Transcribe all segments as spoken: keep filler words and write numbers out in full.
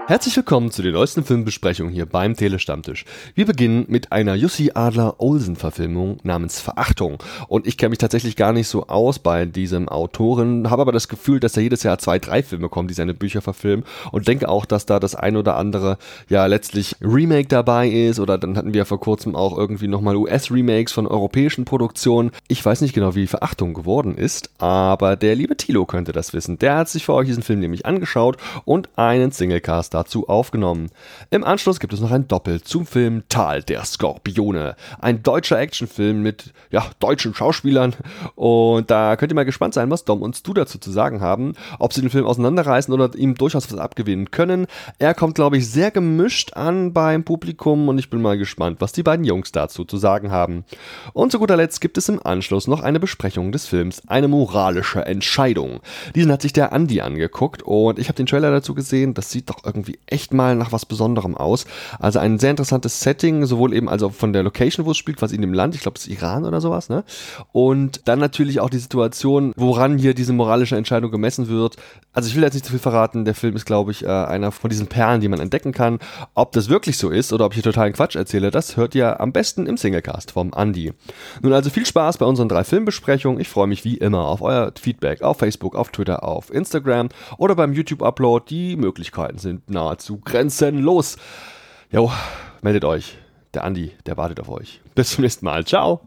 Herzlich willkommen zu den neuesten Filmbesprechungen hier beim Telestammtisch. Wir beginnen mit einer Jussi Adler-Olsen-Verfilmung namens Verachtung. Und ich kenne mich tatsächlich gar nicht so aus bei diesem Autoren, habe aber das Gefühl, dass da jedes Jahr zwei, drei Filme kommen, die seine Bücher verfilmen. Und denke auch, dass da das ein oder andere ja letztlich Remake dabei ist. Oder dann hatten wir vor kurzem auch irgendwie nochmal U S-Remakes von europäischen Produktionen. Ich weiß nicht genau, wie Verachtung geworden ist, aber der liebe Thilo könnte das wissen. Der hat sich für euch diesen Film nämlich angeschaut und einen Singlecast dazu aufgenommen. Im Anschluss gibt es noch ein Doppel zum Film Tal der Skorpione. Ein deutscher Actionfilm mit ja, deutschen Schauspielern. Und da könnt ihr mal gespannt sein, was Dom und Stu dazu zu sagen haben. Ob sie den Film auseinanderreißen oder ihm durchaus was abgewinnen können. Er kommt, glaube ich, sehr gemischt an beim Publikum und ich bin mal gespannt, was die beiden Jungs dazu zu sagen haben. Und zu guter Letzt gibt es im Anschluss noch eine Besprechung des Films, eine moralische Entscheidung. Diesen hat sich der Andi angeguckt und ich habe den Trailer dazu gesehen. Das sieht doch irgendwie echt mal nach was Besonderem aus. Also ein sehr interessantes Setting, sowohl eben also von der Location, wo es spielt, quasi in dem Land, ich glaube, es ist Iran oder sowas, ne? Und dann natürlich auch die Situation, woran hier diese moralische Entscheidung gemessen wird. Also ich will jetzt nicht zu viel verraten, der Film ist, glaube ich, äh, einer von diesen Perlen, die man entdecken kann. Ob das wirklich so ist oder ob ich hier totalen Quatsch erzähle, das hört ihr am besten im Singlecast vom Andi. Nun also viel Spaß bei unseren drei Filmbesprechungen. Ich freue mich wie immer auf euer Feedback auf Facebook, auf Twitter, auf Instagram oder beim YouTube-Upload. Die Möglichkeiten sind nahezu grenzenlos. Jo, meldet euch. Der Andi, der wartet auf euch. Bis zum nächsten Mal. Ciao.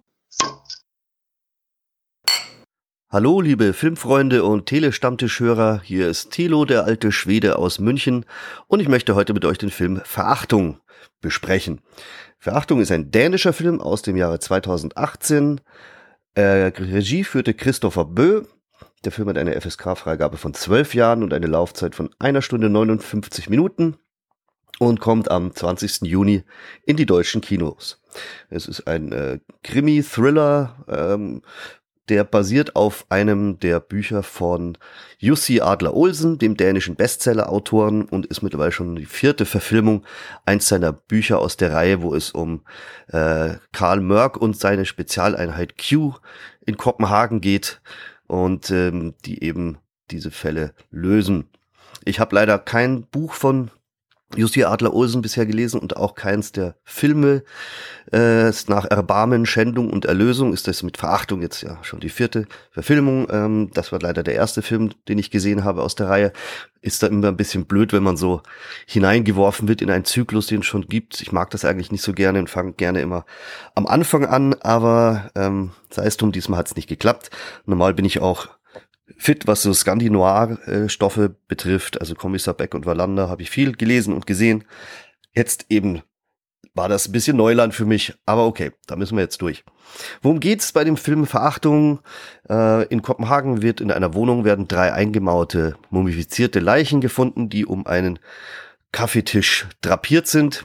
Hallo liebe Filmfreunde und Telestammtischhörer, hier ist Thilo, der alte Schwede aus München und ich möchte heute mit euch den Film Verachtung besprechen. Verachtung ist ein dänischer Film aus dem Jahre zweitausendachtzehn. Äh, Regie führte Christopher Bø. Der Film hat eine F S K-Freigabe von zwölf Jahren und eine Laufzeit von einer Stunde neunundfünfzig Minuten und kommt am zwanzigsten Juni in die deutschen Kinos. Es ist ein äh, Krimi-Thriller, ähm, der basiert auf einem der Bücher von Jussi Adler-Olsen, dem dänischen Bestseller-Autoren, und ist mittlerweile schon die vierte Verfilmung eins seiner Bücher aus der Reihe, wo es um äh, Karl Mørck und seine Spezialeinheit Q in Kopenhagen geht und ähm, die eben diese Fälle lösen. Ich habe leider kein Buch von Jussi Adler-Olsen bisher gelesen und auch keins der Filme. Äh, nach Erbarmen, Schändung und Erlösung ist das mit Verachtung jetzt ja schon die vierte Verfilmung. Ähm, das war leider der erste Film, den ich gesehen habe aus der Reihe. Ist da immer ein bisschen blöd, wenn man so hineingeworfen wird in einen Zyklus, den es schon gibt. Ich mag das eigentlich nicht so gerne und fange gerne immer am Anfang an, aber ähm, sei es drum, diesmal hat es nicht geklappt. Normal bin ich auch fit, was so Scandi-Noir-Stoffe betrifft, also Kommissar Beck und Wallander, habe ich viel gelesen und gesehen. Jetzt eben war das ein bisschen Neuland für mich, aber okay, da müssen wir jetzt durch. Worum geht's bei dem Film Verachtung? Äh, in Kopenhagen wird in einer Wohnung werden drei eingemauerte, mumifizierte Leichen gefunden, die um einen Kaffeetisch drapiert sind.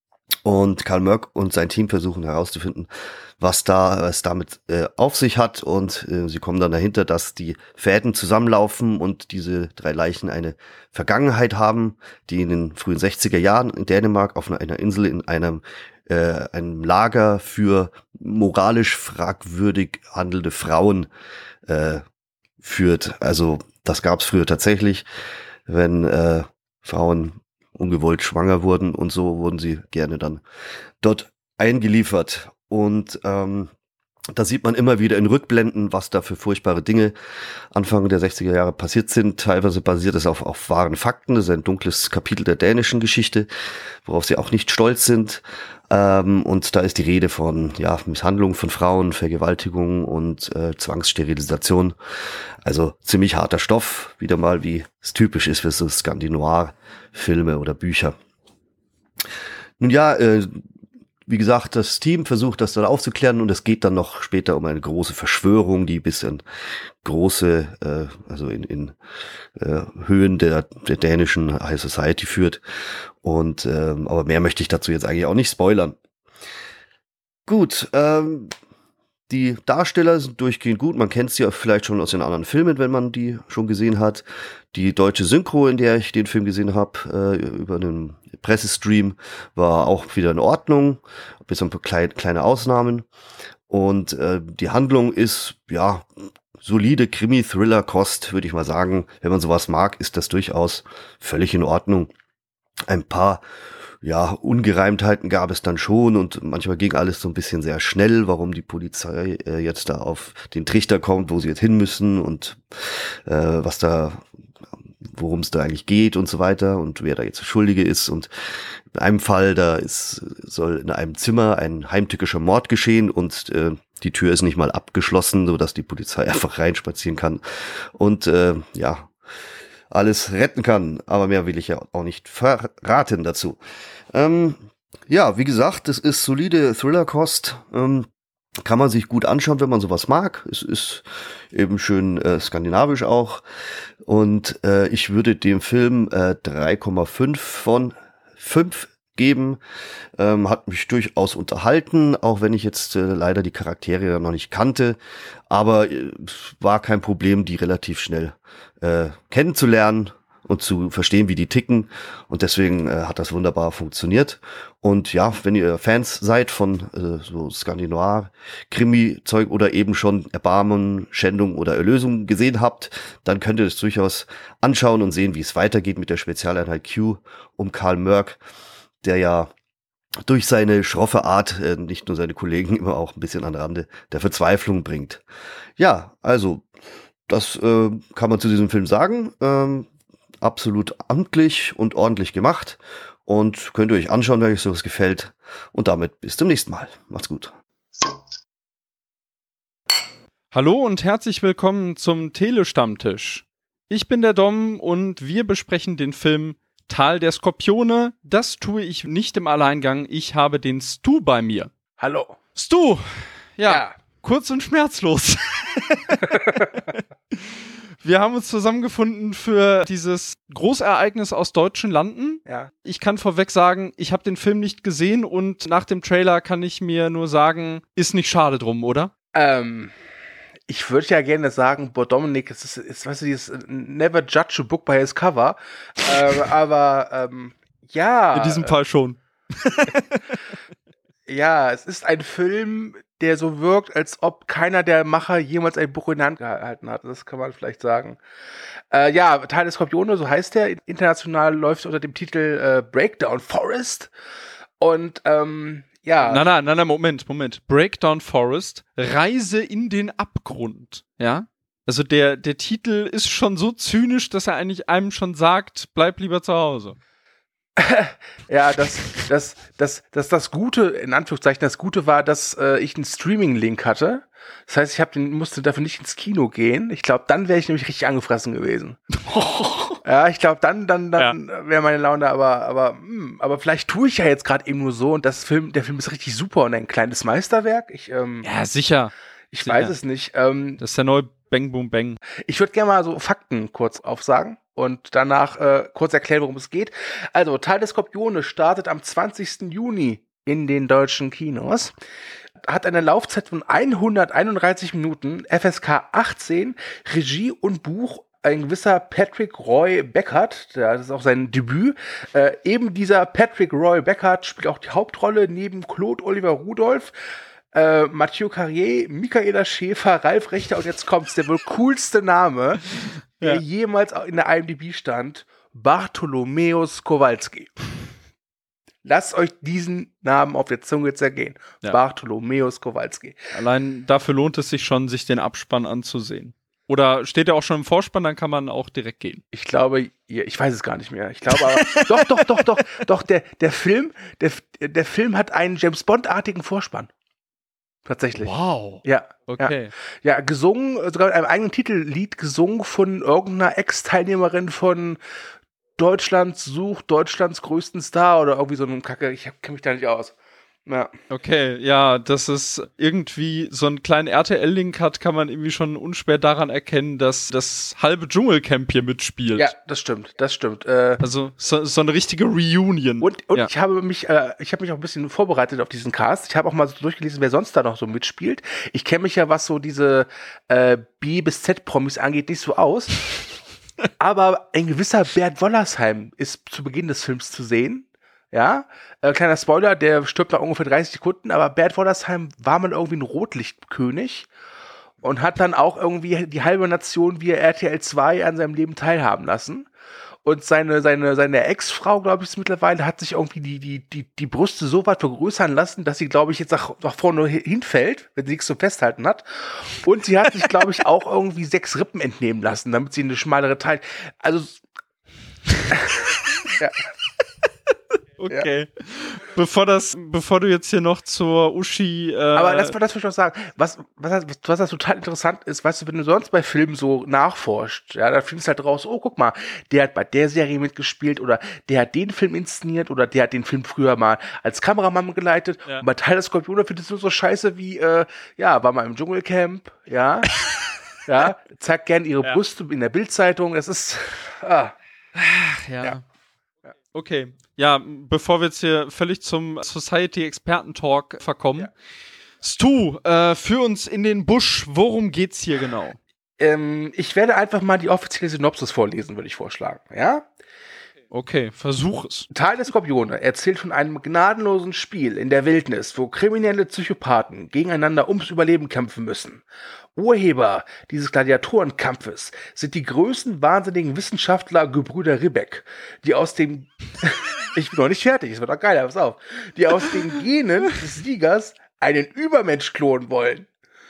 Und Karl Mørck und sein Team versuchen herauszufinden, was da was damit äh, auf sich hat. Und äh, sie kommen dann dahinter, dass die Fäden zusammenlaufen und diese drei Leichen eine Vergangenheit haben, die in den frühen sechziger Jahren in Dänemark auf einer Insel in einem, äh, einem Lager für moralisch fragwürdig handelnde Frauen äh, führt. Also das gab es früher tatsächlich, wenn äh, Frauen ungewollt schwanger wurden und so wurden sie gerne dann dort eingeliefert. Und ähm, da sieht man immer wieder in Rückblenden, was da für furchtbare Dinge Anfang der sechziger Jahre passiert sind. Teilweise basiert es auf, auf wahren Fakten. Das ist ein dunkles Kapitel der dänischen Geschichte, worauf sie auch nicht stolz sind. Ähm, und da ist die Rede von ja Misshandlung von Frauen, Vergewaltigung und äh, Zwangssterilisation. Also ziemlich harter Stoff, wieder mal wie es typisch ist für so Scandi-Noir-Filme oder Bücher. Nun ja, äh, wie gesagt, das Team versucht das dann aufzuklären und es geht dann noch später um eine große Verschwörung, die bis in große, äh, also in, in äh, Höhen der, der dänischen High Society führt. Und ähm, aber mehr möchte ich dazu jetzt eigentlich auch nicht spoilern. Gut, ähm, die Darsteller sind durchgehend gut. Man kennt sie ja vielleicht schon aus den anderen Filmen, wenn man die schon gesehen hat. Die deutsche Synchro, in der ich den Film gesehen habe, äh, über einen Pressestream, war auch wieder in Ordnung, bis auf ein paar kleine, kleine Ausnahmen. Und äh, die Handlung ist, ja, solide Krimi-Thriller-Kost, würde ich mal sagen. Wenn man sowas mag, ist das durchaus völlig in Ordnung. Ein paar ja, Ungereimtheiten gab es dann schon und manchmal ging alles so ein bisschen sehr schnell, warum die Polizei äh, jetzt da auf den Trichter kommt, wo sie jetzt hin müssen und äh, was da, worum es da eigentlich geht und so weiter und wer da jetzt der Schuldige ist. Und in einem Fall, da ist, soll in einem Zimmer ein heimtückischer Mord geschehen und äh, die Tür ist nicht mal abgeschlossen, sodass die Polizei einfach reinspazieren kann und äh, ja, alles retten kann, aber mehr will ich ja auch nicht verraten dazu. Ähm, ja, wie gesagt, es ist solide Thriller-Kost, ähm, kann man sich gut anschauen, wenn man sowas mag. Es ist eben schön äh, skandinavisch auch und äh, ich würde dem Film äh, drei Komma fünf von fünf geben. Ähm, hat mich durchaus unterhalten, auch wenn ich jetzt äh, leider die Charaktere noch nicht kannte, aber äh, war kein Problem, die relativ schnell äh, kennenzulernen und zu verstehen, wie die ticken und deswegen äh, hat das wunderbar funktioniert. Und ja, wenn ihr Fans seid von äh, so Skandinavar-Krimi-Zeug oder eben schon Erbarmen, Schändung oder Erlösung gesehen habt, dann könnt ihr das durchaus anschauen und sehen, wie es weitergeht mit der Spezialeinheit Q um Karl Mörk, der ja durch seine schroffe Art äh, nicht nur seine Kollegen immer auch ein bisschen an Rande der Verzweiflung bringt. Ja, also das äh, kann man zu diesem Film sagen. Ähm, absolut amtlich und ordentlich gemacht und könnt ihr euch anschauen, wenn euch sowas gefällt. Und damit bis zum nächsten Mal. Macht's gut. Hallo und herzlich willkommen zum Telestammtisch. Ich bin der Dom und wir besprechen den Film Tal der Skorpione. Das tue ich nicht im Alleingang. Ich habe den Stu bei mir. Hallo. Stu! Ja, Ja. Kurz und schmerzlos. Wir haben uns zusammengefunden für dieses Großereignis aus deutschen Landen. Ja. Ich kann vorweg sagen, ich habe den Film nicht gesehen und nach dem Trailer kann ich mir nur sagen, ist nicht schade drum, oder? Ähm, ich würde ja gerne sagen, boah, Dominik, es ist, ist, weißt du, dieses Never judge a book by its cover. ähm, aber, ähm, ja. In diesem Fall schon. Ja, es ist ein Film, der so wirkt, als ob keiner der Macher jemals ein Buch in der Hand gehalten hat. Das kann man vielleicht sagen. Äh, ja, Tal der Skorpione, so heißt der. International läuft unter dem Titel äh, Breakdown Forest. Und, ähm, ja. Nein, nein, nein, nein, Moment, Moment. Breakdown Forest, Reise in den Abgrund. Ja? Also der, der Titel ist schon so zynisch, dass er eigentlich einem schon sagt, bleib lieber zu Hause. Ja, das, das, das, das, das Gute, in Anführungszeichen, das Gute war, dass äh, ich einen Streaming-Link hatte. Das heißt, ich hab den, musste dafür nicht ins Kino gehen. Ich glaube, dann wäre ich nämlich richtig angefressen gewesen. Ja, ich glaube, dann, dann, dann ja. wäre meine Laune, aber, aber, mh, aber vielleicht tue ich ja jetzt gerade eben nur so und das Film, der Film ist richtig super und ein kleines Meisterwerk. Ich, ähm, ja, sicher. Ich sicher. weiß es nicht. Ähm, das ist der neue Bang Boom Bang. Ich würde gerne mal so Fakten kurz aufsagen und danach äh, kurz erklären, worum es geht. Also, Tal der Skorpione startet am zwanzigsten Juni in den deutschen Kinos. Hat eine Laufzeit von hunderteinunddreißig Minuten, F S K achtzehn, Regie und Buch ein gewisser Patrick Roy Beckert, das ist auch sein Debüt. Äh, eben dieser Patrick Roy Beckert spielt auch die Hauptrolle neben Claude Oliver Rudolph, äh, Mathieu Carrier, Michaela Schäfer, Ralf Richter und jetzt kommt's, der wohl coolste Name, der ja. jemals in der I M D B stand, Bartholomäus Kowalski. Lasst euch diesen Namen auf der Zunge zergehen. Ja. Bartholomäus Kowalski. Allein dafür lohnt es sich schon, sich den Abspann anzusehen. Oder steht er auch schon im Vorspann, dann kann man auch direkt gehen. Ich glaube, ich weiß es gar nicht mehr. Ich glaube aber, doch, doch, doch, doch, doch, der, der Film, der, der Film hat einen James-Bond-artigen Vorspann. Tatsächlich. Wow. Ja. Okay. Ja, ja, gesungen, sogar mit einem eigenen Titellied, gesungen von irgendeiner Ex-Teilnehmerin von Deutschland sucht Deutschlands größten Star oder irgendwie so eine Kacke. Ich kenne mich da nicht aus. Ja. Okay, ja, dass es irgendwie so einen kleinen R T L-Link hat, kann man irgendwie schon unschwer daran erkennen, dass das halbe Dschungelcamp hier mitspielt. Ja, das stimmt, das stimmt. Äh, also so, so eine richtige Reunion. Und, und ja. ich habe mich, äh, ich habe mich auch ein bisschen vorbereitet auf diesen Cast. Ich habe auch mal so durchgelesen, wer sonst da noch so mitspielt. Ich kenne mich ja, was so diese äh, B bis Z-Promis angeht, nicht so aus. Aber ein gewisser Bert Wollersheim ist zu Beginn des Films zu sehen. Ja, äh, kleiner Spoiler, der stirbt nach ungefähr dreißig Sekunden, aber Bert Wollersheim war mal irgendwie ein Rotlichtkönig und hat dann auch irgendwie die halbe Nation via R T L zwei an seinem Leben teilhaben lassen. und seine, seine, seine Ex-Frau, glaube ich, ist mittlerweile, hat sich irgendwie die, die, die, die Brüste so weit vergrößern lassen, dass sie, glaube ich, jetzt nach, nach vorne hinfällt, wenn sie nichts zu festhalten hat. Und sie hat sich, glaube ich, auch irgendwie sechs Rippen entnehmen lassen, damit sie eine schmalere teilt. Also, ja. Okay. Ja. Bevor das, bevor du jetzt hier noch zur Uschi. Äh Aber das, das will ich noch sagen. Was, was, was das total interessant ist, weißt du, wenn du sonst bei Filmen so nachforscht, ja, da findest du halt raus, oh, guck mal, der hat bei der Serie mitgespielt oder der hat den Film inszeniert oder der hat den Film früher mal als Kameramann geleitet. Ja. Und bei Teil der Skorpione findest du so Scheiße wie, äh, ja, war mal im Dschungelcamp, ja, ja, zeigt gern ihre ja. Brüste in der Bildzeitung. Das ist, ah. Ach, ja. ja. Okay, ja, bevor wir jetzt hier völlig zum Society-Experten-Talk verkommen. Ja. Stu, äh, führ uns in den Busch. Worum geht's hier genau? Ähm, ich werde einfach mal die offizielle Synopsis vorlesen, würde ich vorschlagen, ja? Okay, versuch es. Teil der Skorpione erzählt von einem gnadenlosen Spiel in der Wildnis, wo kriminelle Psychopathen gegeneinander ums Überleben kämpfen müssen. Urheber dieses Gladiatorenkampfes sind die größten wahnsinnigen Wissenschaftler Gebrüder Ribbeck, die aus dem ich bin noch nicht fertig, es wird doch geil, pass auf, die aus den Genen des Siegers einen Übermensch klonen wollen.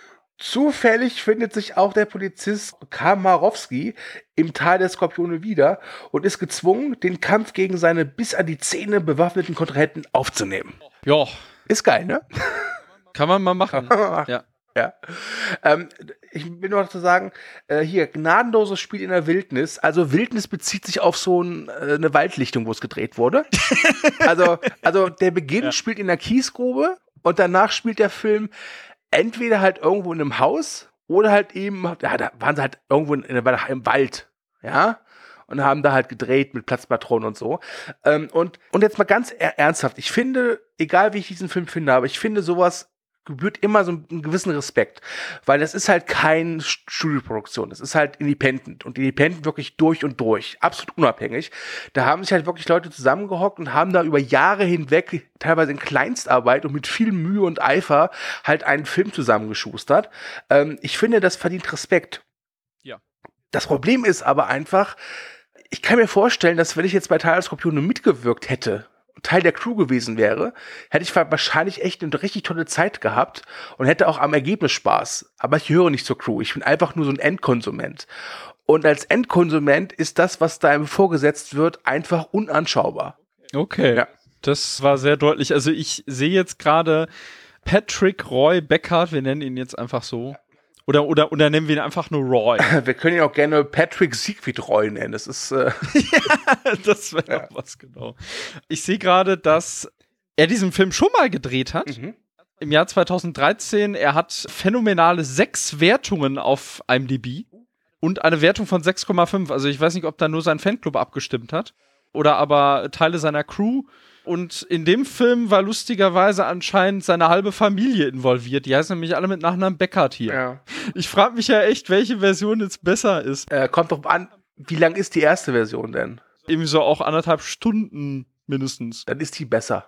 Zufällig findet sich auch der Polizist Kamarowski im Tal der Skorpione wieder und ist gezwungen, den Kampf gegen seine bis an die Zähne bewaffneten Kontrahenten aufzunehmen. Ja. Ist geil, ne? Kann man mal machen. Kann man machen. Ja. Ja. Ähm, ich will nur noch zu sagen, äh, hier, gnadenloses Spiel in der Wildnis. Also Wildnis bezieht sich auf so ein, äh, eine Waldlichtung, wo es gedreht wurde. also, also der Beginn ja. spielt in der Kiesgrube und danach spielt der Film entweder halt irgendwo in einem Haus oder halt eben, ja, da waren sie halt irgendwo in, in, im Wald, ja, und haben da halt gedreht mit Platzpatronen und so. Ähm, und, und jetzt mal ganz er- ernsthaft, ich finde, egal wie ich diesen Film finde, aber ich finde sowas gebührt immer so einen gewissen Respekt, weil das ist halt keine Studioproduktion, das ist halt independent und independent wirklich durch und durch, absolut unabhängig. Da haben sich halt wirklich Leute zusammengehockt und haben da über Jahre hinweg, teilweise in Kleinstarbeit und mit viel Mühe und Eifer halt einen Film zusammengeschustert. Ähm, ich finde, das verdient Respekt. Ja. Das Problem ist aber einfach, ich kann mir vorstellen, dass wenn ich jetzt bei Teil der Skorpione mitgewirkt hätte, Teil der Crew gewesen wäre, hätte ich wahrscheinlich echt eine richtig tolle Zeit gehabt und hätte auch am Ergebnis Spaß. Aber ich gehöre nicht zur Crew. Ich bin einfach nur so ein Endkonsument. Und als Endkonsument ist das, was da einem vorgesetzt wird, einfach unanschaubar. Okay, ja. Das war sehr deutlich. Also ich sehe jetzt gerade Patrick Roy Beckhardt, wir nennen ihn jetzt einfach so. Oder, oder, oder nennen wir ihn einfach nur Roy. Wir können ihn auch gerne Patrick Siegfried Roy nennen. Das ist. Äh ja, das wäre ja. was, genau. Ich sehe gerade, dass er diesen Film schon mal gedreht hat. Mhm. Im Jahr zweitausenddreizehn. Er hat phänomenale sechs Wertungen auf I M D B und eine Wertung von sechs Komma fünf. Also ich weiß nicht, ob da nur sein Fanclub abgestimmt hat oder aber Teile seiner Crew. Und in dem Film war lustigerweise anscheinend seine halbe Familie involviert. Die heißen nämlich alle mit Nachnamen Beckhardt hier. Ja. Ich frage mich ja echt, welche Version jetzt besser ist. Äh, kommt drauf an, wie lang ist die erste Version denn? Irgendwie so auch anderthalb Stunden mindestens. Dann ist die besser.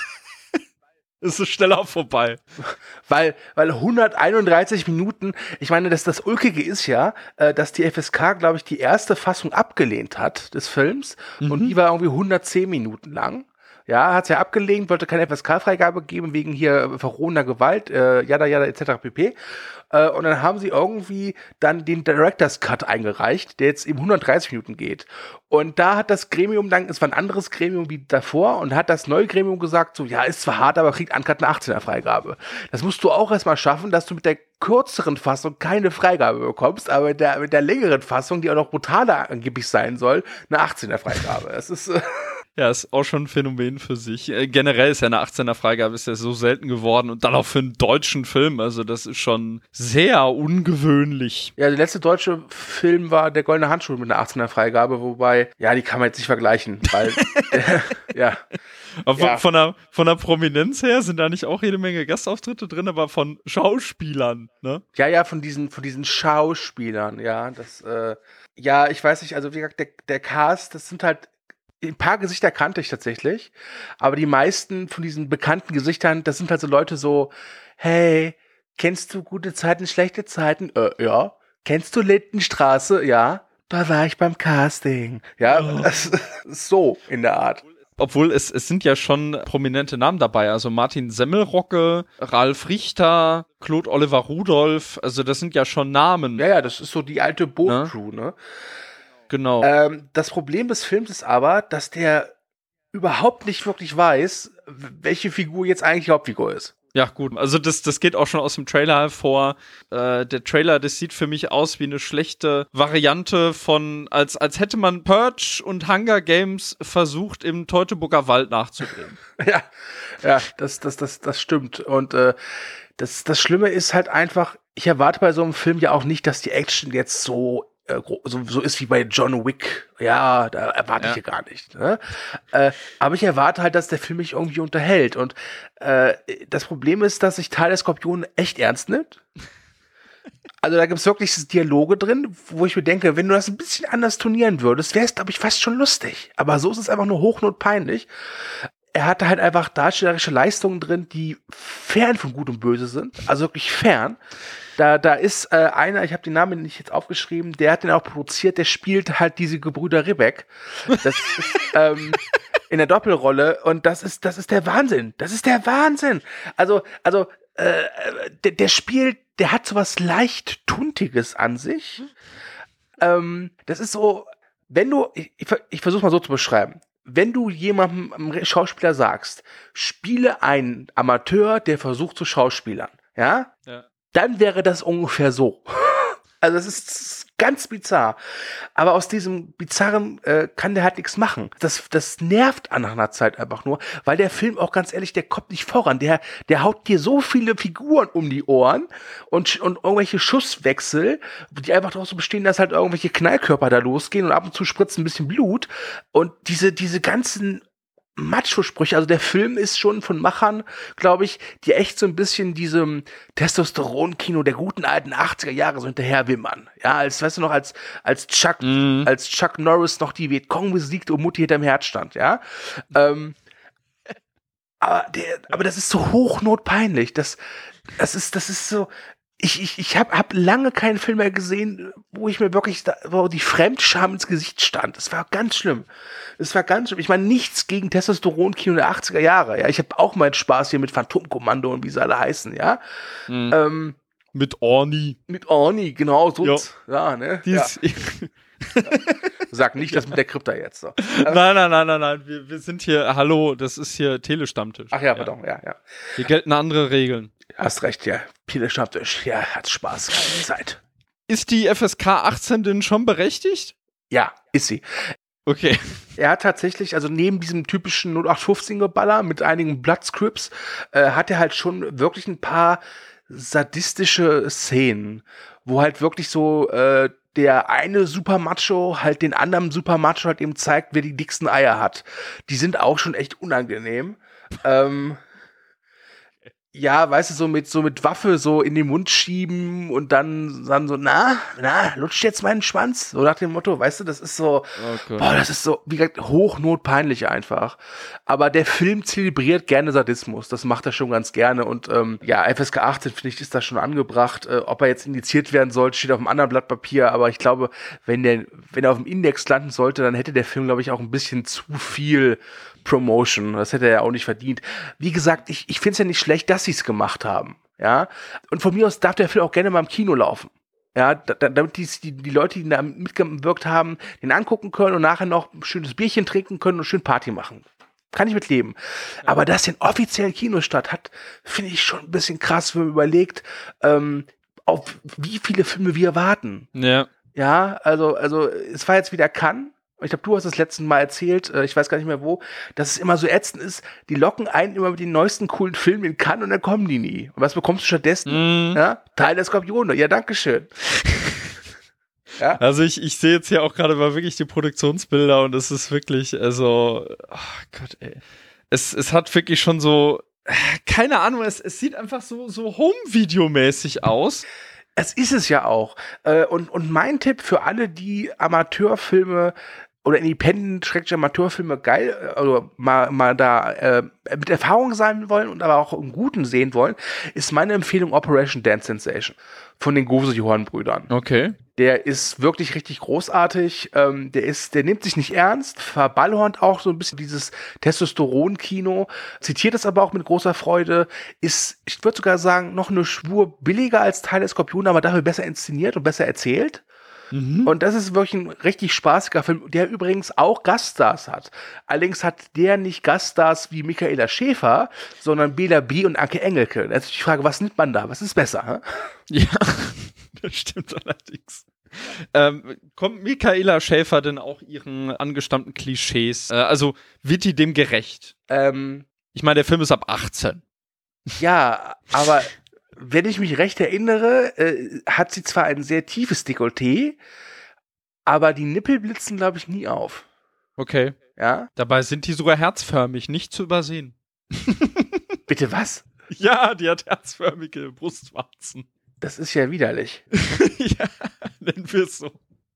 Ist es schneller vorbei. Weil, weil hunderteinunddreißig Minuten, ich meine, dass das Ulkige ist ja, äh, dass die F S K, glaube ich, die erste Fassung abgelehnt hat des Films. Mhm. Und die war irgendwie hundertzehn Minuten lang. Ja, hat es ja abgelehnt, wollte keine F S K-Freigabe geben wegen hier verrohener Gewalt, äh, jada, jada, et cetera pp. Äh, und dann haben sie irgendwie dann den Director's Cut eingereicht, der jetzt eben hundertdreißig Minuten geht. Und da hat das Gremium dann, es war ein anderes Gremium wie davor, und hat das neue Gremium gesagt, so, ja, ist zwar hart, aber kriegt Uncut eine achtzehner Freigabe. Das musst du auch erstmal schaffen, dass du mit der kürzeren Fassung keine Freigabe bekommst, aber mit der, mit der längeren Fassung, die auch noch brutaler angeblich sein soll, eine achtzehner Freigabe. Das ist... Äh Ja, ist auch schon ein Phänomen für sich. Äh, generell ist ja eine achtzehner Freigabe ist ja so selten geworden und dann auch für einen deutschen Film. Also das ist schon sehr ungewöhnlich. Ja, der letzte deutsche Film war Der Goldene Handschuh mit einer achtzehner Freigabe, wobei, ja, die kann man jetzt nicht vergleichen, weil, äh, ja. Aber ja. Von, der, von der Prominenz her sind da nicht auch jede Menge Gastauftritte drin, aber von Schauspielern, ne? Ja, ja, von diesen, von diesen Schauspielern, ja, das, äh, ja, ich weiß nicht, also wie gesagt, der, der Cast, das sind halt ein paar Gesichter kannte ich tatsächlich, aber die meisten von diesen bekannten Gesichtern, das sind halt so Leute so, hey, kennst du gute Zeiten, schlechte Zeiten? Äh, ja. Kennst du Lindenstraße? Ja. da war ich beim Casting. Ja, oh. das ist so in der Art. Obwohl es, es sind ja schon prominente Namen dabei, also Martin Semmelrocke, Ralf Richter, Claude Oliver Rudolph, also das sind ja schon Namen. Ja, ja, das ist so die alte Boot-Crew, ne? Genau. Ähm, das Problem des Films ist aber, dass der überhaupt nicht wirklich weiß, welche Figur jetzt eigentlich die Hauptfigur ist. Ja, gut. Also das, das geht auch schon aus dem Trailer hervor. Äh, der Trailer, das sieht für mich aus wie eine schlechte Variante von, als, als hätte man Purge und Hunger Games versucht, im Teutoburger Wald nachzudrehen. Ja, ja, das, das, das, das stimmt. Und äh, das, das Schlimme ist halt einfach, ich erwarte bei so einem Film ja auch nicht, dass die Action jetzt so So, so ist wie bei John Wick. Ja, da erwarte ja. ich ja gar nicht. Ne? Äh, aber ich erwarte halt, dass der Film mich irgendwie unterhält. Und äh, das Problem ist, dass sich Tal der Skorpion echt ernst nimmt. Also da gibt's wirklich Dialoge drin, wo ich mir denke, wenn du das ein bisschen anders turnieren würdest, wäre es, glaube ich, fast schon lustig. Aber so ist es einfach nur hochnotpeinlich. Er hatte halt einfach darstellerische Leistungen drin, die fern von Gut und Böse sind. Also wirklich fern. Da, da ist äh, einer, ich habe den Namen nicht jetzt aufgeschrieben, der hat den auch produziert, der spielt halt diese Gebrüder Ribbeck. Das ist ähm, in der Doppelrolle und das ist, das ist der Wahnsinn. Das ist der Wahnsinn. Also, also äh, der, der spielt, der hat sowas leicht Tuntiges an sich. Ähm, das ist so, wenn du, ich, ich versuche mal so zu beschreiben. Wenn du jemandem, einem Schauspieler sagst, spiele einen Amateur, der versucht zu schauspielern, ja? Ja. Dann wäre das ungefähr so. Also das ist ganz bizarr. Aber aus diesem Bizarren äh, kann der halt nichts machen. Das, das nervt nach einer Zeit einfach nur, weil der Film auch ganz ehrlich, der kommt nicht voran. Der, der haut dir so viele Figuren um die Ohren und, und irgendwelche Schusswechsel, die einfach daraus so bestehen, dass halt irgendwelche Knallkörper da losgehen und ab und zu spritzt ein bisschen Blut. Und diese, diese ganzen Macho-Sprüche, also der Film ist schon von Machern, glaube ich, die echt so ein bisschen diesem Testosteron-Kino der guten alten achtziger Jahre so hinterherwimmern. Ja, als, weißt du noch, als, als Chuck, mm. als Chuck Norris noch die Vietcong besiegt und Mutti hinterm Herd stand, ja. ähm, aber der, aber das ist so hochnotpeinlich, das, das ist, das ist so, Ich, ich, ich habe hab lange keinen Film mehr gesehen, wo ich mir wirklich, da, wo die Fremdscham ins Gesicht stand. Das war ganz schlimm. Das war ganz schlimm. Ich meine, nichts gegen Testosteron-Kino der achtziger Jahre. Ja, ich habe auch meinen Spaß hier mit Phantomkommando und wie sie alle heißen, ja. Mhm. Ähm, mit Orni. Mit Orni, genau, so. Ja, ja ne? Dies, ja. Sag nicht das mit der Krypta jetzt. So. Nein, nein, nein, nein, nein. Wir, wir sind hier, hallo, das ist hier Telestammtisch. Ach ja, pardon, ja, ja. Hier gelten andere Regeln. Hast recht, ja. Telestammtisch, ja, hat Spaß, keine Zeit. Ist die F S K achtzehn denn schon berechtigt? Ja, ist sie. Okay. Er hat tatsächlich, also neben diesem typischen null acht fünfzehn-Geballer mit einigen Bloodscripts, äh, hat er halt schon wirklich ein paar sadistische Szenen, wo halt wirklich so äh, der eine Supermacho halt den anderen Supermacho halt eben zeigt, wer die dicksten Eier hat. Die sind auch schon echt unangenehm. ähm, ja, weißt du, so mit so mit Waffe so in den Mund schieben und dann, dann so, na, na, lutscht jetzt meinen Schwanz? So nach dem Motto, weißt du, das ist so, okay. boah, das ist so, wie gesagt, hochnotpeinlich einfach. Aber der Film zelebriert gerne Sadismus, das macht er schon ganz gerne und ähm, ja, F S K achtzehn, finde ich, ist da schon angebracht. Äh, ob er jetzt indiziert werden sollte, steht auf einem anderen Blatt Papier, aber ich glaube, wenn der, wenn er auf dem Index landen sollte, dann hätte der Film, glaube ich, auch ein bisschen zu viel Promotion. Das hätte er ja auch nicht verdient. Wie gesagt, ich, ich finde es ja nicht schlecht, dass sie es gemacht haben. Ja. Und von mir aus darf der Film auch gerne mal im Kino laufen. Ja, da, damit die, die, die Leute, die da mitgewirkt haben, den angucken können und nachher noch ein schönes Bierchen trinken können und schön Party machen. Kann ich mit leben. Ja. Aber dass den offiziellen Kinostart hat, finde ich schon ein bisschen krass, wenn man überlegt, ähm, auf wie viele Filme wir warten. Ja. Ja, also, also, es war jetzt wieder Cannes. Ich glaube, du hast das letzte Mal erzählt, ich weiß gar nicht mehr wo, dass es immer so ätzend ist, die locken einen immer mit den neuesten coolen Filmen in Cannes und dann kommen die nie. Und was bekommst du stattdessen? Mm. Ja? Teil der Skorpione. Ja, dankeschön. Ja? Also ich, ich sehe jetzt hier auch gerade mal wirklich die Produktionsbilder und es ist wirklich, also, ach Gott, ey. Es, es hat wirklich schon so, keine Ahnung, es, es sieht einfach so, so Home-Video-mäßig aus. Es ist es ja auch. Und, und mein Tipp für alle, die Amateurfilme oder Independent-Amateurfilme geil, also mal, mal da äh, mit Erfahrung sein wollen und aber auch im Guten sehen wollen, ist meine Empfehlung Operation Dance Sensation von den Gose-Johann-Brüdern. Okay. Der ist wirklich richtig großartig. Ähm, der ist, der nimmt sich nicht ernst, verballhornt auch so ein bisschen dieses Testosteron-Kino, zitiert es aber auch mit großer Freude, ist, ich würde sogar sagen, noch eine Spur billiger als Teil der Skorpione, aber dafür besser inszeniert und besser erzählt. Mhm. Und das ist wirklich ein richtig spaßiger Film, der übrigens auch Gaststars hat. Allerdings hat der nicht Gaststars wie Michaela Schäfer, sondern Bela B. und Anke Engelke. Da ist die Frage, was nimmt man da? Was ist besser? Hä? Ja, das stimmt allerdings. Ähm, kommt Michaela Schäfer denn auch ihren angestammten Klischees? Äh, also wird die dem gerecht? Ähm, ich meine, der Film ist ab achtzehn. Ja, aber wenn ich mich recht erinnere, äh, hat sie zwar ein sehr tiefes Dekolleté, aber die Nippel blitzen, glaube ich, nie auf. Okay. Ja? Dabei sind die sogar herzförmig, nicht zu übersehen. Bitte was? Ja, die hat herzförmige Brustwarzen. Das ist ja widerlich. Ja, nennen wir es so.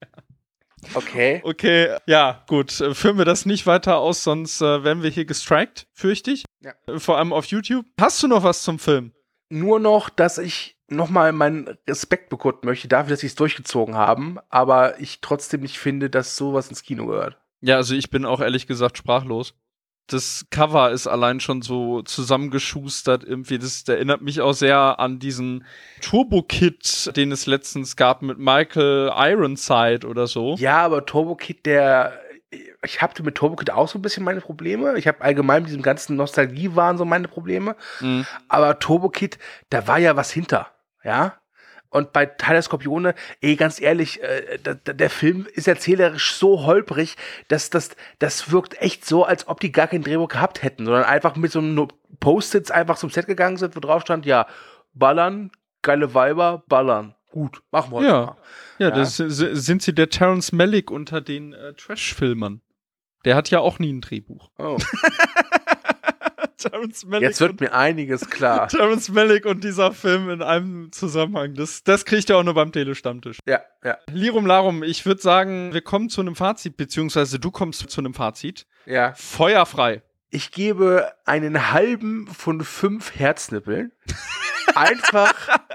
Okay. Okay, ja, gut. Führen wir das nicht weiter aus, sonst äh, werden wir hier gestrikt, fürchte ich. Ja. Vor allem auf YouTube. Hast du noch was zum Film? Nur noch, dass ich nochmal meinen Respekt bekunden möchte dafür, dass sie es durchgezogen haben, aber ich trotzdem nicht finde, dass sowas ins Kino gehört. Ja, also ich bin auch ehrlich gesagt sprachlos. Das Cover ist allein schon so zusammengeschustert irgendwie. Das erinnert mich auch sehr an diesen Turbo-Kid, den es letztens gab mit Michael Ironside oder so. Ja, aber Turbo Kid, der ich hatte mit Turbo Kid auch so ein bisschen meine Probleme. Ich habe allgemein mit diesem ganzen Nostalgie-Wahn so meine Probleme. Mhm. Aber Turbo Kid, da war ja was hinter, ja. Und bei Teil der Skorpione, ey, ganz ehrlich, äh, da, der Film ist erzählerisch so holprig, dass das, das wirkt echt so, als ob die gar kein Drehbuch gehabt hätten, sondern einfach mit so einem Post-its einfach zum Set gegangen sind, wo drauf stand, ja, ballern, geile Weiber, ballern. Gut, machen wir heute ja. mal. Ja, ja, das sind sie der Terrence Malick unter den äh, Trash-Filmern. Der hat ja auch nie ein Drehbuch. Oh. Terrence Malick. Jetzt wird mir einiges klar. Terrence Malick und dieser Film in einem Zusammenhang. Das, das kriegt ihr auch nur beim Telestammtisch. Ja, ja. Lirum Larum, ich würde sagen, wir kommen zu einem Fazit, beziehungsweise du kommst zu einem Fazit. Ja. Feuerfrei. Ich gebe einen halben von fünf Herznippeln. Einfach,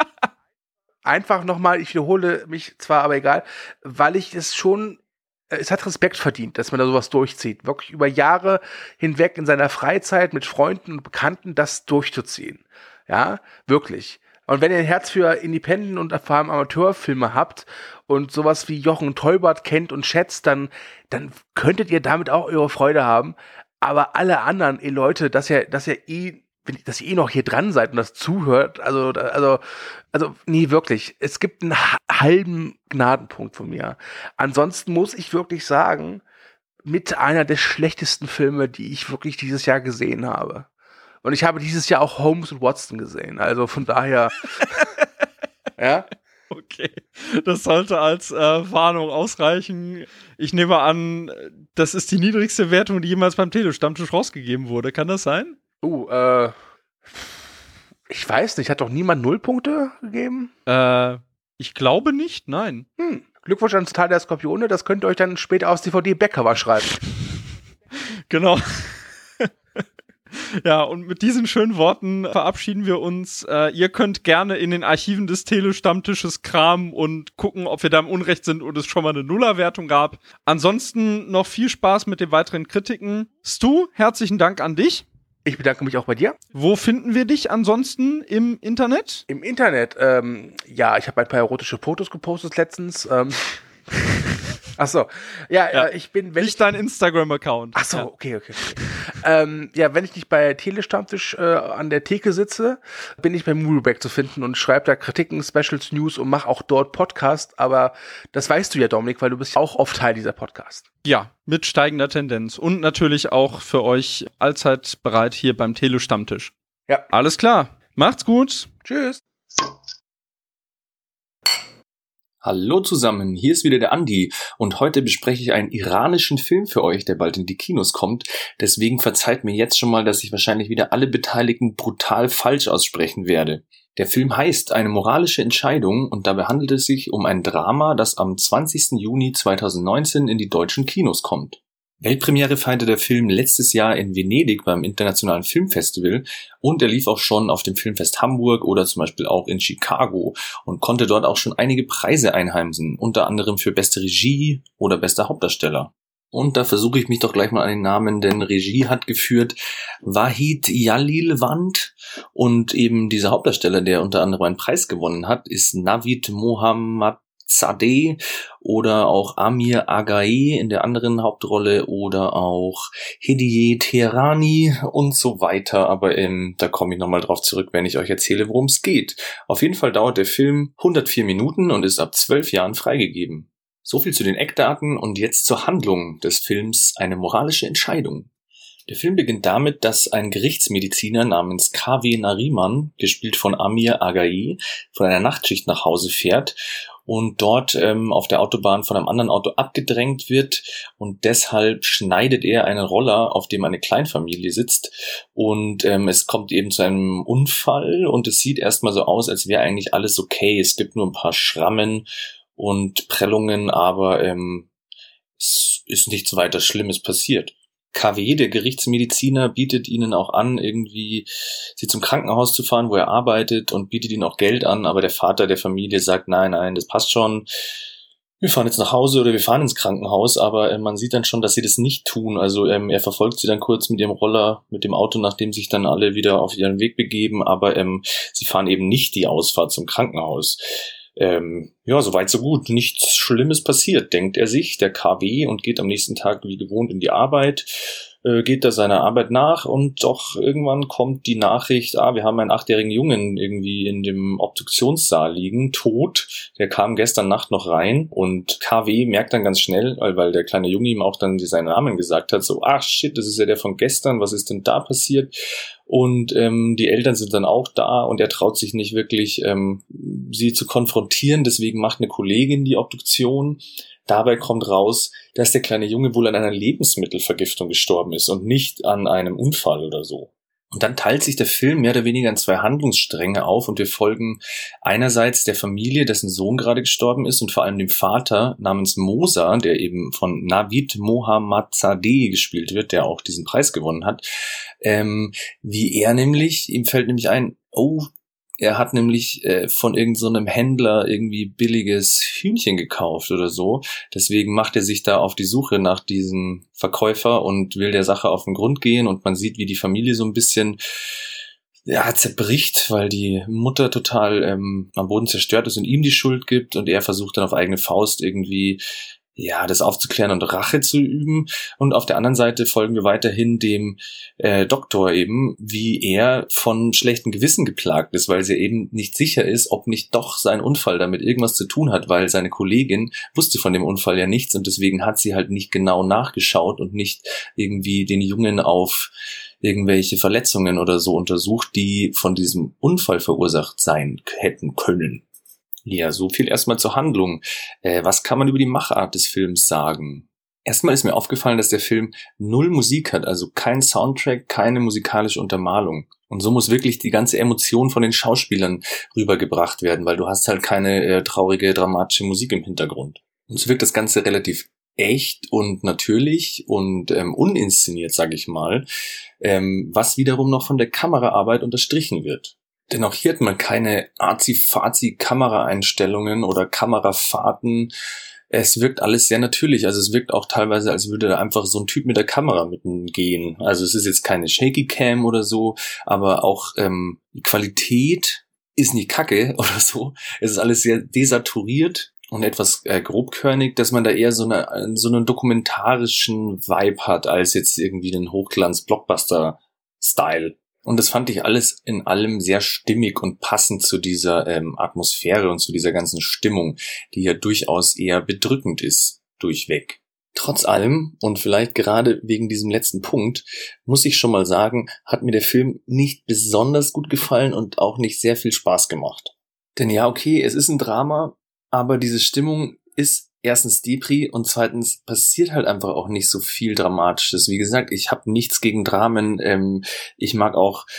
einfach nochmal, ich wiederhole mich zwar, aber egal, weil ich es schon es hat Respekt verdient, dass man da sowas durchzieht. Wirklich über Jahre hinweg in seiner Freizeit mit Freunden und Bekannten das durchzuziehen. Ja, wirklich. Und wenn ihr ein Herz für Independent und vor allem Amateurfilme habt und sowas wie Jochen Teubert kennt und schätzt, dann, dann könntet ihr damit auch eure Freude haben. Aber alle anderen, ihr Leute, dass ihr, dass ihr eh dass ihr eh noch hier dran seid und das zuhört, also, also, also, nee, wirklich. Es gibt einen halben Gnadenpunkt von mir. Ansonsten muss ich wirklich sagen, mit einer der schlechtesten Filme, die ich wirklich dieses Jahr gesehen habe. Und ich habe dieses Jahr auch Holmes und Watson gesehen. Also von daher, ja. Okay, das sollte als äh, Warnung ausreichen. Ich nehme an, das ist die niedrigste Wertung, die jemals beim Telestammtisch rausgegeben wurde. Kann das sein? Uh, äh, ich weiß nicht, hat doch niemand Nullpunkte gegeben? Äh, ich glaube nicht, nein. Hm. Glückwunsch ans Teil der Skorpione, das könnt ihr euch dann später aufs D V D-Backcover schreiben. Genau. Ja, und mit diesen schönen Worten verabschieden wir uns. Äh, ihr könnt gerne in den Archiven des Telestammtisches kramen und gucken, ob wir da im Unrecht sind und es schon mal eine Nullerwertung gab. Ansonsten noch viel Spaß mit den weiteren Kritiken. Stu, herzlichen Dank an dich. Ich bedanke mich auch bei dir. Wo finden wir dich ansonsten im Internet? Im Internet, ähm, ja, ich habe ein paar erotische Fotos gepostet letztens. Ähm. Ach so, ja, ja. Äh, ich bin, wenn nicht ich, dein Instagram-Account. Ach so, ja. okay, okay. okay. ähm, ja, wenn ich nicht bei Telestammtisch äh, an der Theke sitze, bin ich bei Movieback zu finden und schreibe da Kritiken, Specials, News und mache auch dort Podcast. Aber das weißt du ja, Dominik, weil du bist ja auch oft Teil dieser Podcast. Ja, mit steigender Tendenz und natürlich auch für euch allzeit bereit hier beim Telestammtisch. Ja. Alles klar. Macht's gut. Tschüss. Hallo zusammen, hier ist wieder der Andi und heute bespreche ich einen iranischen Film für euch, der bald in die Kinos kommt. Deswegen verzeiht mir jetzt schon mal, dass ich wahrscheinlich wieder alle Beteiligten brutal falsch aussprechen werde. Der Film heißt Eine moralische Entscheidung und dabei handelt es sich um ein Drama, das am zwanzigsten Juni zweitausendneunzehn in die deutschen Kinos kommt. Weltpremiere feierte der Film letztes Jahr in Venedig beim Internationalen Filmfestival und er lief auch schon auf dem Filmfest Hamburg oder zum Beispiel auch in Chicago und konnte dort auch schon einige Preise einheimsen, unter anderem für beste Regie oder bester Hauptdarsteller. Und da versuche ich mich doch gleich mal an den Namen, denn Regie hat geführt Wahid Jalilwand und eben dieser Hauptdarsteller, der unter anderem einen Preis gewonnen hat, ist Navid Mohammadzadeh oder auch Amir Agae in der anderen Hauptrolle oder auch Hediye Teherani und so weiter. Aber ähm, da komme ich nochmal drauf zurück, wenn ich euch erzähle, worum es geht. Auf jeden Fall dauert der Film hundertvier Minuten und ist ab zwölf Jahren freigegeben. So viel zu den Eckdaten und jetzt zur Handlung des Films Eine moralische Entscheidung. Der Film beginnt damit, dass ein Gerichtsmediziner namens K W Nariman, gespielt von Amir Agae, von einer Nachtschicht nach Hause fährt und dort ähm, auf der Autobahn von einem anderen Auto abgedrängt wird und deshalb schneidet er einen Roller, auf dem eine Kleinfamilie sitzt und ähm, es kommt eben zu einem Unfall und es sieht erstmal so aus, als wäre eigentlich alles okay. Es gibt nur ein paar Schrammen und Prellungen, aber ähm, es ist nichts weiter Schlimmes passiert. K W, der Gerichtsmediziner, bietet ihnen auch an, irgendwie sie zum Krankenhaus zu fahren, wo er arbeitet und bietet ihnen auch Geld an, aber der Vater der Familie sagt, nein, nein, das passt schon, wir fahren jetzt nach Hause oder wir fahren ins Krankenhaus, aber äh, man sieht dann schon, dass sie das nicht tun. Also ähm, er verfolgt sie dann kurz mit ihrem Roller, mit dem Auto, nachdem sich dann alle wieder auf ihren Weg begeben, aber ähm, sie fahren eben nicht die Ausfahrt zum Krankenhaus. Ähm, ja, soweit so gut. Nichts Schlimmes passiert, denkt er sich, der K W, und geht am nächsten Tag wie gewohnt in die Arbeit, äh, geht da seiner Arbeit nach und doch irgendwann kommt die Nachricht, ah, wir haben einen achtjährigen Jungen irgendwie in dem Obduktionssaal liegen, tot. Der kam gestern Nacht noch rein und K W merkt dann ganz schnell, weil, weil der kleine Junge ihm auch dann seinen Namen gesagt hat, so, ach shit, das ist ja der von gestern, was ist denn da passiert? Und ähm, die Eltern sind dann auch da und er traut sich nicht wirklich, ähm, sie zu konfrontieren. Deswegen macht eine Kollegin die Obduktion. Dabei kommt raus, dass der kleine Junge wohl an einer Lebensmittelvergiftung gestorben ist und nicht an einem Unfall oder so. Und dann teilt sich der Film mehr oder weniger in zwei Handlungsstränge auf und wir folgen einerseits der Familie, dessen Sohn gerade gestorben ist und vor allem dem Vater namens Mosa, der eben von Navid Mohammadzadeh gespielt wird, der auch diesen Preis gewonnen hat, ähm, wie er nämlich, ihm fällt nämlich ein, oh, er hat nämlich äh, von irgend so einem Händler irgendwie billiges Hühnchen gekauft oder so. Deswegen macht er sich da auf die Suche nach diesem Verkäufer und will der Sache auf den Grund gehen. Und man sieht, wie die Familie so ein bisschen ja zerbricht, weil die Mutter total ähm, am Boden zerstört ist und ihm die Schuld gibt. Und er versucht dann auf eigene Faust irgendwie ja, das aufzuklären und Rache zu üben. Und auf der anderen Seite folgen wir weiterhin dem äh, Doktor eben, wie er von schlechtem Gewissen geplagt ist, weil sie eben nicht sicher ist, ob nicht doch sein Unfall damit irgendwas zu tun hat, weil seine Kollegin wusste von dem Unfall ja nichts und deswegen hat sie halt nicht genau nachgeschaut und nicht irgendwie den Jungen auf irgendwelche Verletzungen oder so untersucht, die von diesem Unfall verursacht sein hätten können. Ja, so viel erstmal zur Handlung. Äh, was kann man über die Machart des Films sagen? Erstmal ist mir aufgefallen, dass der Film null Musik hat, also kein Soundtrack, keine musikalische Untermalung. Und so muss wirklich die ganze Emotion von den Schauspielern rübergebracht werden, weil du hast halt keine äh, traurige, dramatische Musik im Hintergrund. Und so wirkt das Ganze relativ echt und natürlich und ähm, uninszeniert, sage ich mal, ähm, was wiederum noch von der Kameraarbeit unterstrichen wird. Denn auch hier hat man keine Azi-Fazi-Kameraeinstellungen oder Kamerafahrten. Es wirkt alles sehr natürlich. Also es wirkt auch teilweise, als würde da einfach so ein Typ mit der Kamera mitten gehen. Also es ist jetzt keine Shaky-Cam oder so, aber auch ähm, die Qualität ist nicht kacke oder so. Es ist alles sehr desaturiert und etwas äh, grobkörnig, dass man da eher so, eine, so einen dokumentarischen Vibe hat, als jetzt irgendwie einen Hochglanz-Blockbuster-Style. Und das fand ich alles in allem sehr stimmig und passend zu dieser ähm, Atmosphäre und zu dieser ganzen Stimmung, die ja durchaus eher bedrückend ist, durchweg. Trotz allem, und vielleicht gerade wegen diesem letzten Punkt, muss ich schon mal sagen, hat mir der Film nicht besonders gut gefallen und auch nicht sehr viel Spaß gemacht. Denn ja, okay, es ist ein Drama, aber diese Stimmung ist erstens Depri und zweitens passiert halt einfach auch nicht so viel Dramatisches. Wie gesagt, ich habe nichts gegen Dramen. Ähm, ich mag auch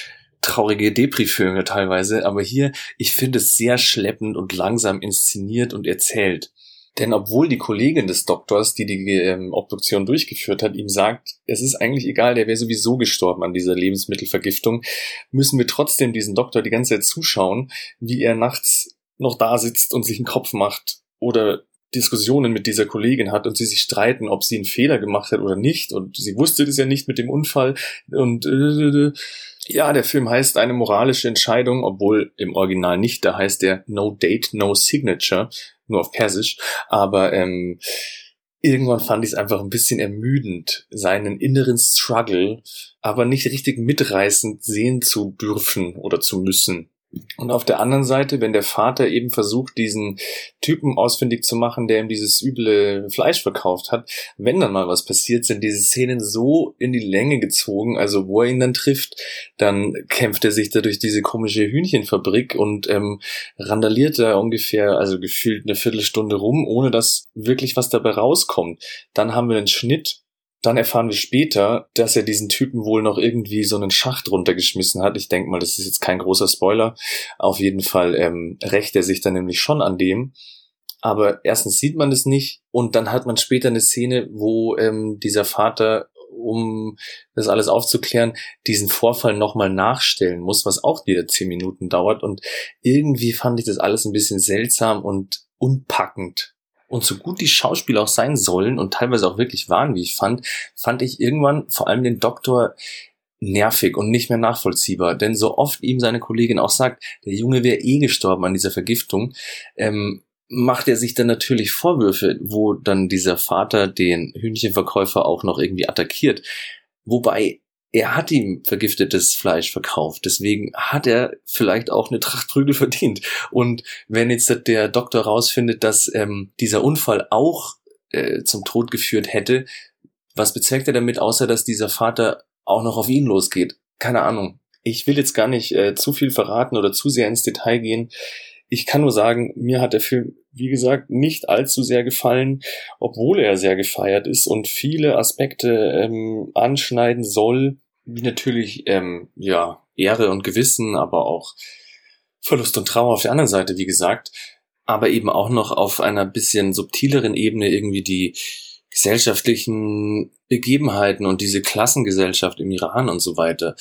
traurige Depri-Filme teilweise, aber hier, ich finde es sehr schleppend und langsam inszeniert und erzählt. Denn obwohl die Kollegin des Doktors, die die ähm, Obduktion durchgeführt hat, ihm sagt, es ist eigentlich egal, der wäre sowieso gestorben an dieser Lebensmittelvergiftung, müssen wir trotzdem diesen Doktor die ganze Zeit zuschauen, wie er nachts noch da sitzt und sich einen Kopf macht oder Diskussionen mit dieser Kollegin hat und sie sich streiten, ob sie einen Fehler gemacht hat oder nicht, und sie wusste das ja nicht mit dem Unfall und äh, ja, der Film heißt Eine moralische Entscheidung, obwohl im Original nicht, da heißt der No Date, No Signature, nur auf Persisch, aber ähm, irgendwann fand ich es einfach ein bisschen ermüdend, seinen inneren Struggle aber nicht richtig mitreißend sehen zu dürfen oder zu müssen. Und auf der anderen Seite, wenn der Vater eben versucht, diesen Typen ausfindig zu machen, der ihm dieses üble Fleisch verkauft hat, wenn dann mal was passiert, sind diese Szenen so in die Länge gezogen, also wo er ihn dann trifft, dann kämpft er sich da durch diese komische Hühnchenfabrik und ähm, randaliert da ungefähr, also gefühlt eine Viertelstunde rum, ohne dass wirklich was dabei rauskommt. Dann haben wir einen Schnitt. Dann erfahren wir später, dass er diesen Typen wohl noch irgendwie so einen Schacht runtergeschmissen hat. Ich denke mal, das ist jetzt kein großer Spoiler. Auf jeden Fall ähm, rächt er sich dann nämlich schon an dem. Aber erstens sieht man das nicht. Und dann hat man später eine Szene, wo ähm, dieser Vater, um das alles aufzuklären, diesen Vorfall nochmal nachstellen muss, was auch wieder zehn Minuten dauert. Und irgendwie fand ich das alles ein bisschen seltsam und unpackend. Und so gut die Schauspieler auch sein sollen und teilweise auch wirklich waren, wie ich fand, fand ich irgendwann vor allem den Doktor nervig und nicht mehr nachvollziehbar. Denn so oft ihm seine Kollegin auch sagt, der Junge wäre eh gestorben an dieser Vergiftung, ähm, macht er sich dann natürlich Vorwürfe, wo dann dieser Vater den Hühnchenverkäufer auch noch irgendwie attackiert. Wobei, er hat ihm vergiftetes Fleisch verkauft, deswegen hat er vielleicht auch eine Tracht Prügel verdient. Und wenn jetzt der Doktor rausfindet, dass ähm, dieser Unfall auch äh, zum Tod geführt hätte, was bezweckt er damit, außer dass dieser Vater auch noch auf ihn losgeht? Keine Ahnung. Ich will jetzt gar nicht äh, zu viel verraten oder zu sehr ins Detail gehen. Ich kann nur sagen, mir hat der Film, wie gesagt, nicht allzu sehr gefallen, obwohl er sehr gefeiert ist und viele Aspekte ähm, anschneiden soll, wie natürlich ähm, ja Ehre und Gewissen, aber auch Verlust und Trauer auf der anderen Seite, wie gesagt, aber eben auch noch auf einer bisschen subtileren Ebene irgendwie die gesellschaftlichen Begebenheiten und diese Klassengesellschaft im Iran und so weiter,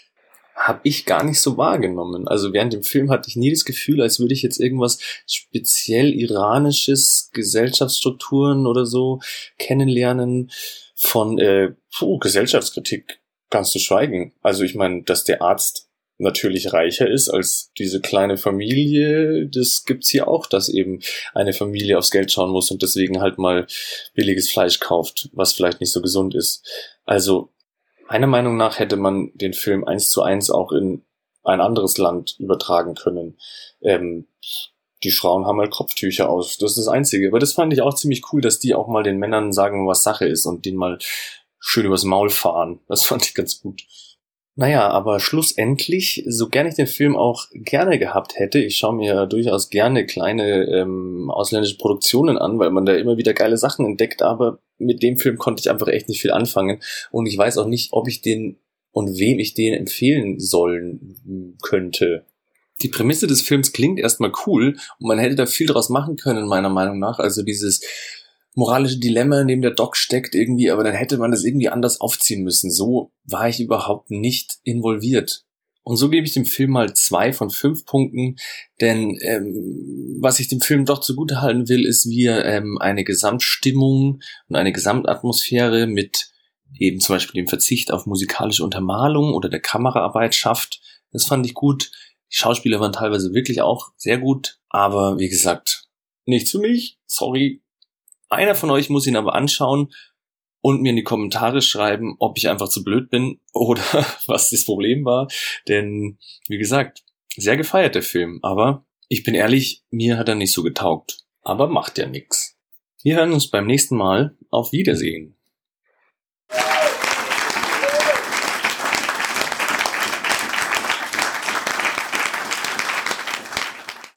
habe ich gar nicht so wahrgenommen. Also während dem Film hatte ich nie das Gefühl, als würde ich jetzt irgendwas speziell iranisches, Gesellschaftsstrukturen oder so kennenlernen. Von äh, puh, Gesellschaftskritik ganz zu schweigen. Also ich meine, dass der Arzt natürlich reicher ist als diese kleine Familie, das gibt's hier auch, dass eben eine Familie aufs Geld schauen muss und deswegen halt mal billiges Fleisch kauft, was vielleicht nicht so gesund ist. Also meiner Meinung nach hätte man den Film eins zu eins auch in ein anderes Land übertragen können. Ähm, die Frauen haben halt Kopftücher aus, das ist das Einzige. Aber das fand ich auch ziemlich cool, dass die auch mal den Männern sagen, was Sache ist und denen mal schön übers Maul fahren. Das fand ich ganz gut. Naja, aber schlussendlich, so gern ich den Film auch gerne gehabt hätte, ich schaue mir ja durchaus gerne kleine ähm, ausländische Produktionen an, weil man da immer wieder geile Sachen entdeckt, aber mit dem Film konnte ich einfach echt nicht viel anfangen und ich weiß auch nicht, ob ich den und wem ich den empfehlen sollen könnte. Die Prämisse des Films klingt erstmal cool und man hätte da viel draus machen können, meiner Meinung nach, also dieses moralische Dilemma, in dem der Doc steckt irgendwie, aber dann hätte man das irgendwie anders aufziehen müssen. So war ich überhaupt nicht involviert. Und so gebe ich dem Film mal zwei von fünf Punkten, denn ähm, was ich dem Film doch zugutehalten will, ist, wie er ähm, eine Gesamtstimmung und eine Gesamtatmosphäre mit eben zum Beispiel dem Verzicht auf musikalische Untermalung oder der Kameraarbeit schafft. Das fand ich gut. Die Schauspieler waren teilweise wirklich auch sehr gut, aber wie gesagt, nichts für mich, sorry. Einer von euch muss ihn aber anschauen und mir in die Kommentare schreiben, ob ich einfach zu blöd bin oder was das Problem war. Denn, wie gesagt, sehr gefeiert der Film. Aber ich bin ehrlich, mir hat er nicht so getaugt. Aber macht ja nix. Wir hören uns beim nächsten Mal. Auf Wiedersehen.